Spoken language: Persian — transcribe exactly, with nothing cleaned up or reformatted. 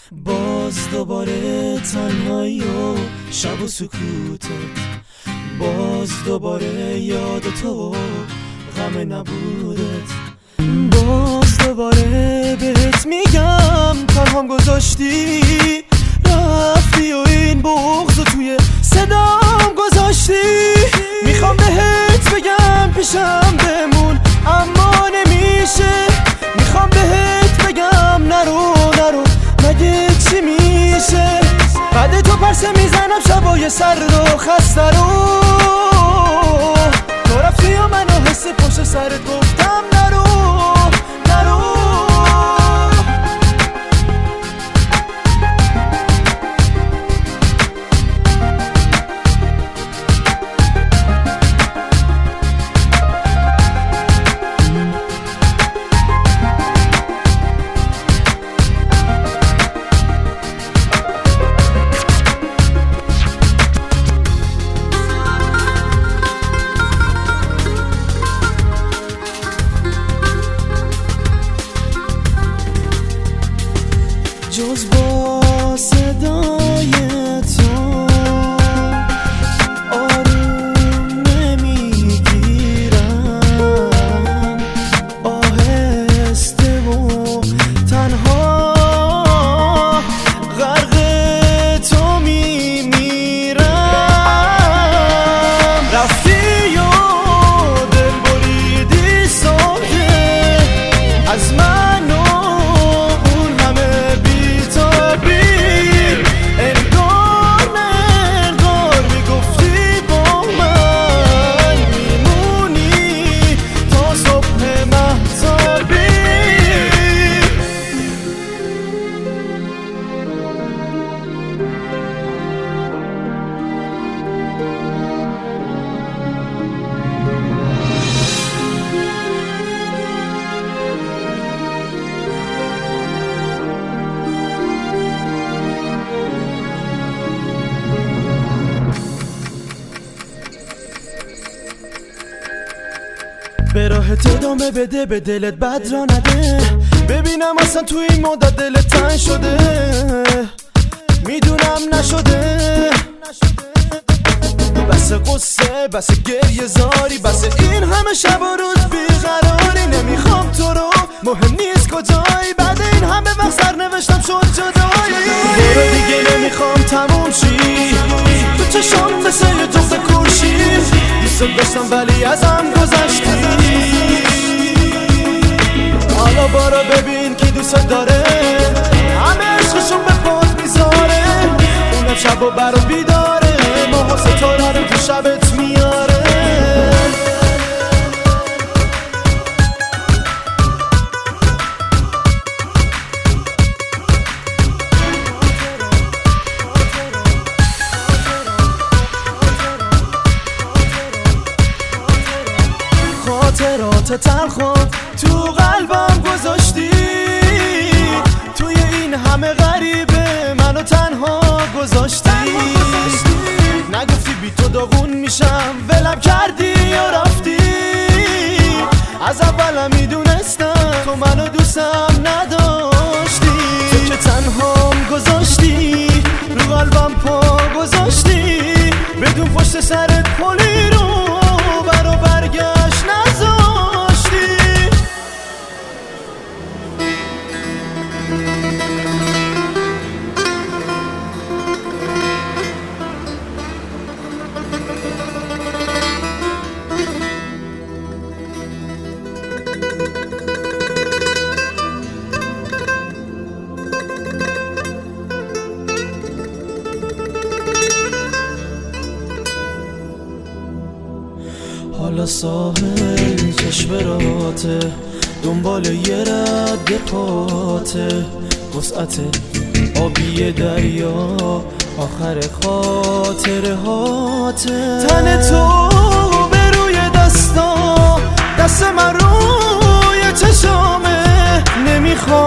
باز دوباره تنهایی و شب و سکوتت، باز دوباره یاد تو غم نبودت، باز دوباره بهت میگم تنهام گذاشتی رفتی و این بغضو توی صدام گذاشتی. میخوام بهت بگم پیشم بمون اما نمیشه، میخوام بهت بگم نرو نرو مگه چی میشه. بعد تو پرسه میزنم شبای سرد و خسته رو، تو رفتی و منو حس پشت سرت گفتم نرو نرو. جز با صدای تو آروم نمیگیرم، آهسته و تنها غرق تو میمیرم. رفتی و دل بریدی ساده از من به راهت ادامه بده، به دلت بد را نده، ببینم اصلا تو این مدت دلت تنگ شده. میدونم نشده بس قصه بس گریه زاری، بس این همه شب و روز بیقراری. نمیخوام تو رو مهم نیست کجایی، بعد این همه وقت سر نوشتم شد جدایی. برو دیگه نمیخوام تموم شی، تو چشام مثل یه جفت کورشی، دوست داشتم ولی ازم گذشتی. حالا بارا ببین کی دوست داره، همه عشقشون به پات میذاره، اونم شب و برا بیداره، ماه و ستاره رو تو شبت میاره. خاطرات تلخم تو قلبم گذاشتی، توی این همه غریبه منو تنها گذاشتی. نگفتی بی تو داغون میشم ولم کردی یا رفتی، از اولم میدونستم تو منو دوستم نداشتی. تو که تنهام گذاشتی رو قلبم پا گذاشتی، بدون پشت سرت پلی رو برا برگشت نذاشتی. حالا ساحل چشم راته، دنبال یه رد پاته، وسعت آبی دریا آخر خاطره هاته. تن تو به روی دستا، دست من روی چشامه، نمیخوام